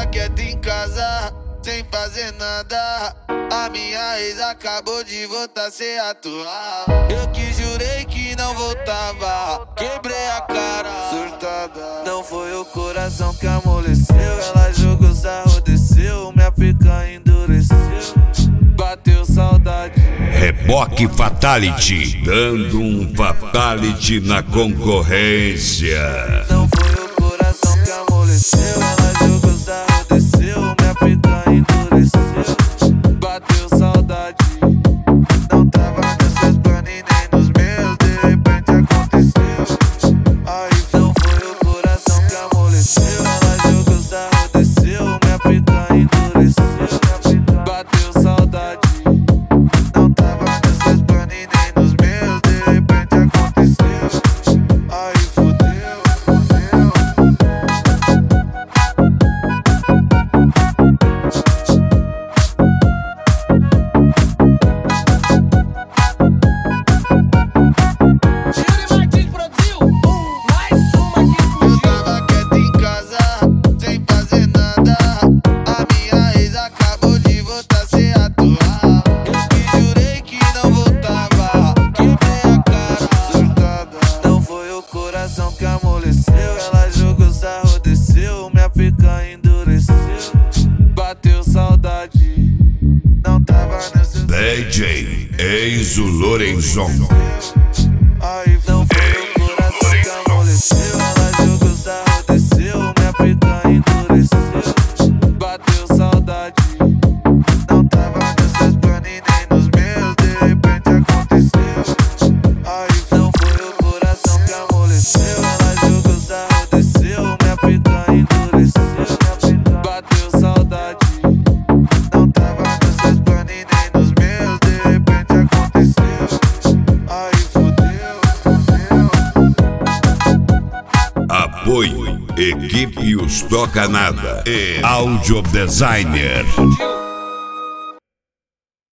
quieto em casa, sem fazer nada. A minha ex acabou de voltar sem atuar. Eu que jurei que não voltava, quebrei a cara, surtada. Não foi o coração que amoleceu, ela jogou sarro, desceu, minha pica endureceu, bateu saudade. Reboque Fatality, dando um fatality na concorrência. Não foi o coração que amoleceu, ela jogou sarro, desceu, minha pica endureceu, bateu saudade. Não tava nos seus planos e nem nos meus, de repente aconteceu. Aí não foi o coração que amoleceu, ela jogou sarro, desceu, minha pica endureceu, bateu saudade. Não tava nos seus planos e nem nos meus, de repente aconteceu. Aí fudeu, fudeu. Eu tava quieto em casa, sem fazer nada. A minha ex acabou de voltar sem atuar. Eu que jurei que não voltava, quebrei a cara, surtada. Não foi o coração que amoleceu, ela jogou sarro, desceu, minha pica endureceu, bateu saudade. Não tava nesse DJ Enzo Lorenzon. Aí não foi o coração que amoleceu, ela jogou sarro, desceu, minha pica endureceu, bateu saudade. Não tava nos seus planos e nem nos meus, de repente aconteceu. Aí não foi o coração que amoleceu, ela jogou sarro, desceu, minha pica endureceu, bateu saudade. Não tava nos seus planos e nem nos meus, de repente aconteceu. Aí fudeu, fudeu. Apoio, equipe Os Toca Nada e Audio Designer.